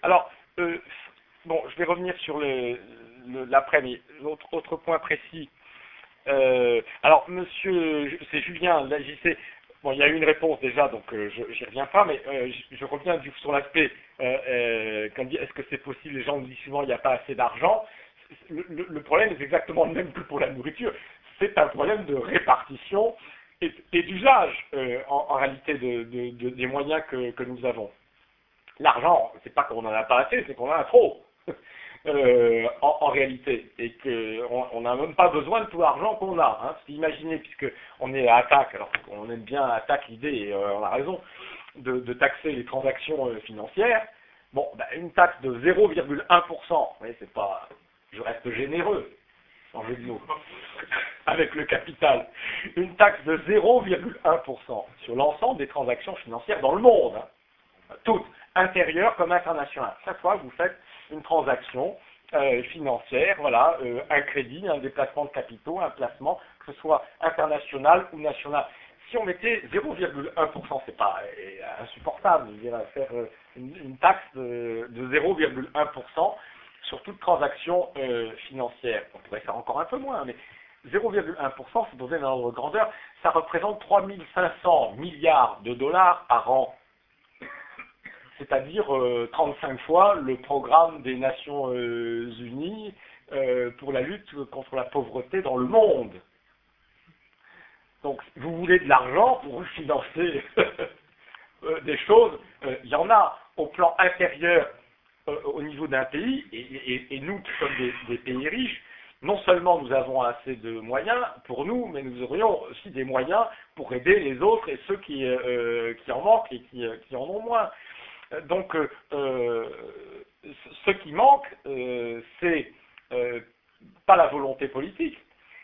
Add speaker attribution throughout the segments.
Speaker 1: Alors, bon, je vais revenir sur l'après, mais autre point précis. Alors, monsieur, c'est Julien, là, j'y sais. Bon, il y a eu une réponse déjà, donc j'y reviens pas, mais je reviens sur l'aspect, quand dit est-ce que c'est possible, les gens nous disent souvent il n'y a pas assez d'argent. Le problème est exactement le même que pour la nourriture, c'est un problème de répartition et d'usage, en réalité, des moyens que nous avons. L'argent, c'est pas qu'on en a pas assez, c'est qu'on en a trop. En réalité, et qu'on n'a même pas besoin de tout l'argent qu'on a. Hein. Imaginez, puisque on est à attaque, alors on aime bien attaque l'idée, et on a raison, de taxer les transactions financières. Bon, bah, une taxe de 0,1%, oui, c'est pas, je reste généreux, en jeu de mots, avec le capital. Une taxe de 0,1% sur l'ensemble des transactions financières dans le monde, hein. Toutes, intérieures comme internationales. Chaque fois que vous faites une transaction financière, voilà, un crédit, un déplacement de capitaux, un placement, que ce soit international ou national. Si on mettait 0,1%, c'est pas insupportable, je dirais, faire une taxe de 0,1% sur toute transaction financière. On pourrait faire encore un peu moins, mais 0,1%, c'est donné dans l'ordre de grandeur, ça représente 3500 milliards de dollars par an. C'est-à-dire 35 fois le programme des Nations Unies pour la lutte contre la pauvreté dans le monde. Donc, vous voulez de l'argent pour financer des choses, il y en a au plan intérieur au niveau d'un pays, et nous qui sommes des pays riches, non seulement nous avons assez de moyens pour nous, mais nous aurions aussi des moyens pour aider les autres et ceux qui en manquent et qui en ont moins. Donc, ce qui manque, c'est pas la volonté politique.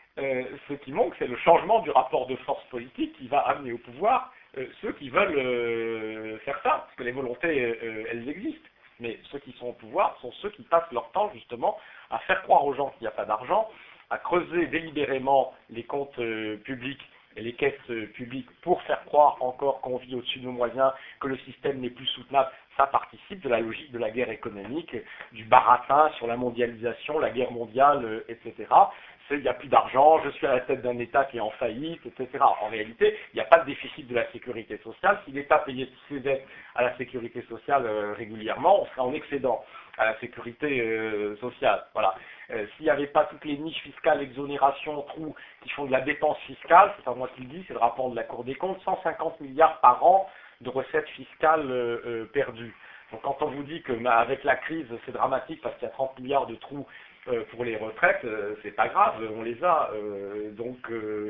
Speaker 1: Ce qui manque, c'est le changement du rapport de force politique qui va amener au pouvoir ceux qui veulent faire ça. Parce que les volontés, elles existent. Mais ceux qui sont au pouvoir sont ceux qui passent leur temps, justement, à faire croire aux gens qu'il n'y a pas d'argent, à creuser délibérément les comptes publics et les caisses publiques pour faire croire encore qu'on vit au-dessus de nos moyens, que le système n'est plus soutenable. Ça participe de la logique de la guerre économique, du baratin sur la mondialisation, la guerre mondiale, etc. C'est il n'y a plus d'argent, je suis à la tête d'un État qui est en faillite, etc. En réalité, il n'y a pas de déficit de la sécurité sociale. Si l'État payait toutes ses dettes à la sécurité sociale régulièrement, on serait en excédent à la sécurité sociale. Voilà. S'il n'y avait pas toutes les niches fiscales, exonérations, trous qui font de la dépense fiscale, c'est pas moi qui le dis, c'est le rapport de la Cour des comptes, 150 milliards par an de recettes fiscales perdues. Donc quand on vous dit que avec la crise c'est dramatique parce qu'il y a 30 milliards de trous pour les retraites, c'est pas grave, on les a, donc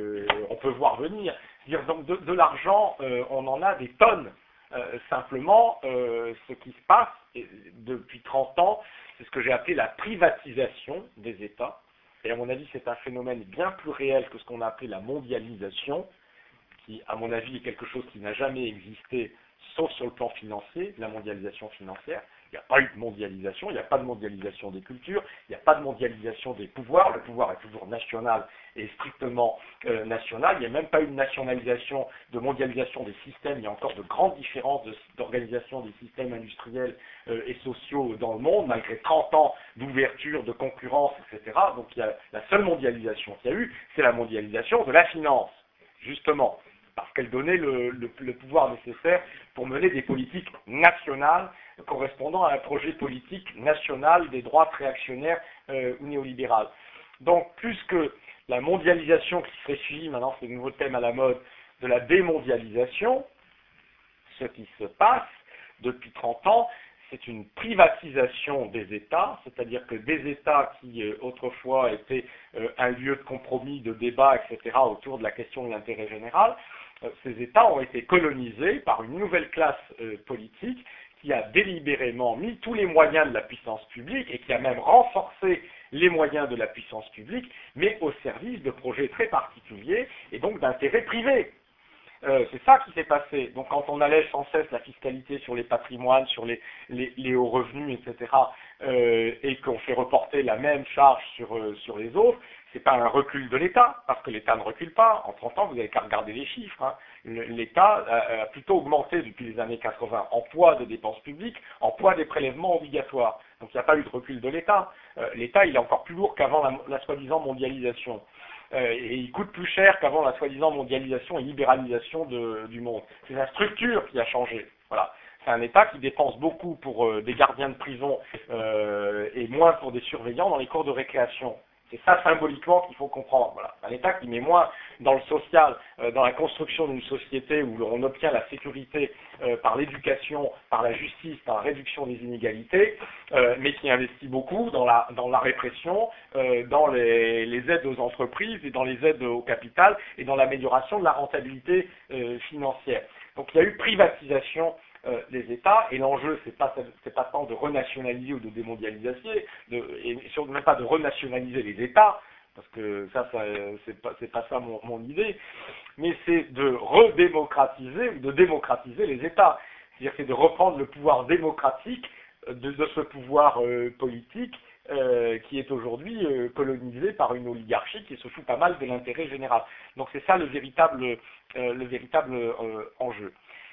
Speaker 1: on peut voir venir. C'est-à-dire donc de l'argent, on en a des tonnes. Simplement, ce qui se passe depuis 30 ans, c'est ce que j'ai appelé la privatisation des États. Et à mon avis, c'est un phénomène bien plus réel que ce qu'on a appelé la mondialisation, qui, à mon avis, est quelque chose qui n'a jamais existé, sauf sur le plan financier, la mondialisation financière. Il n'y a pas eu de mondialisation, il n'y a pas de mondialisation des cultures, il n'y a pas de mondialisation des pouvoirs. Le pouvoir est toujours national et strictement national. Il n'y a même pas eu de nationalisation, de mondialisation des systèmes. Il y a encore de grandes différences d'organisation des systèmes industriels et sociaux dans le monde, malgré 30 ans d'ouverture, de concurrence, etc. Donc il y a la seule mondialisation qu'il y a eu, c'est la mondialisation de la finance, justement, parce qu'elle donnait le pouvoir nécessaire pour mener des politiques nationales correspondant à un projet politique national des droites réactionnaires ou néolibérales. Donc, plus que la mondialisation qui serait suivie, maintenant c'est le nouveau thème à la mode, de la démondialisation, ce qui se passe depuis 30 ans, c'est une privatisation des États, c'est-à-dire que des États qui autrefois étaient un lieu de compromis, de débat, etc., autour de la question de l'intérêt général, ces États ont été colonisés par une nouvelle classe politique qui a délibérément mis tous les moyens de la puissance publique et qui a même renforcé les moyens de la puissance publique, mais au service de projets très particuliers et donc d'intérêts privés. C'est ça qui s'est passé. Donc quand on allège sans cesse la fiscalité sur les patrimoines, sur les hauts revenus, etc., et qu'on fait reporter la même charge sur les autres, c'est pas un recul de l'État, parce que l'État ne recule pas. En 30 ans, vous n'avez qu'à regarder les chiffres. Hein. L'État a plutôt augmenté depuis les années 80 en poids de dépenses publiques, en poids des prélèvements obligatoires. Donc il n'y a pas eu de recul de l'État. L'État, il est encore plus lourd qu'avant la soi-disant mondialisation. Et il coûte plus cher qu'avant la soi-disant mondialisation et libéralisation du monde. C'est la structure qui a changé. Voilà. C'est un État qui dépense beaucoup pour des gardiens de prison et moins pour des surveillants dans les cours de récréation. C'est ça symboliquement qu'il faut comprendre. Voilà. Un État qui met moins dans le social, dans la construction d'une société où on obtient la sécurité par l'éducation, par la justice, par la réduction des inégalités, mais qui investit beaucoup dans la répression, dans les aides aux entreprises et dans les aides au capital et dans l'amélioration de la rentabilité financière. Donc il y a eu privatisation des États, et l'enjeu c'est pas tant de renationaliser ou de démondialiser, et surtout même pas de renationaliser les États, parce que ça c'est pas ça mon idée, mais c'est de redémocratiser ou de démocratiser les États. C'est-à-dire c'est de reprendre le pouvoir démocratique de ce pouvoir politique qui est aujourd'hui colonisé par une oligarchie qui se fout pas mal de l'intérêt général. Donc c'est ça le véritable enjeu.